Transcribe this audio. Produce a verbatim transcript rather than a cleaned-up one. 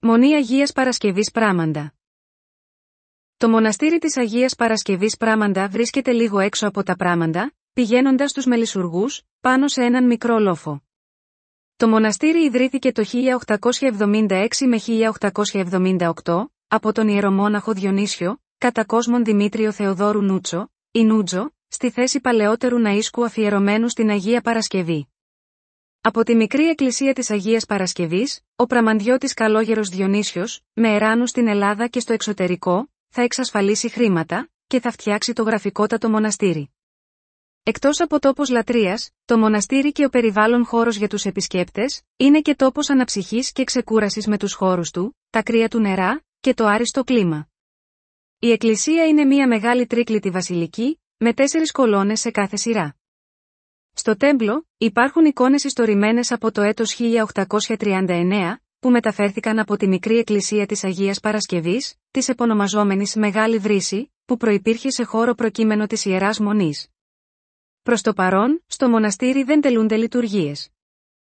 Μονή Αγίας Παρασκευής Πράμαντα. Το μοναστήρι της Αγίας Παρασκευής Πράμαντα βρίσκεται λίγο έξω από τα Πράμαντα, πηγαίνοντας στους Μελισσουργούς, πάνω σε έναν μικρό λόφο. Το μοναστήρι ιδρύθηκε το χίλια οκτακόσια εβδομήντα έξι με χίλια οκτακόσια εβδομήντα οκτώ, από τον ιερομόναχο Διονύσιο, κατά κόσμον Δημήτριο Θεοδόρου Νούτσο, ή Νούτζο, στη θέση παλαιότερου ναΐσκου αφιερωμένου στην Αγία Παρασκευή. Από τη μικρή εκκλησία της Αγίας Παρασκευής, ο πραμαντιώτης Καλόγερος Διονύσιος, με εράνους στην Ελλάδα και στο εξωτερικό, θα εξασφαλίσει χρήματα και θα φτιάξει το γραφικότατο μοναστήρι. Εκτός από τόπος λατρείας, το μοναστήρι και ο περιβάλλον χώρος για τους επισκέπτες, είναι και τόπος αναψυχής και ξεκούρασης με τους χώρους του, τα κρύα του νερά και το άριστο κλίμα. Η εκκλησία είναι μια μεγάλη τρίκλητη βασιλική, με τέσσερις κολόνες σε κάθε σειρά. Στο τέμπλο, υπάρχουν εικόνες ιστορημένες από το έτος χίλια οκτακόσια τριάντα εννέα, που μεταφέρθηκαν από τη μικρή εκκλησία της Αγίας Παρασκευής, της επωνομαζόμενης Μεγάλη Βρύση, που προϋπήρχε σε χώρο προκείμενο της Ιεράς Μονής. Προς το παρόν, στο μοναστήρι δεν τελούνται λειτουργίες.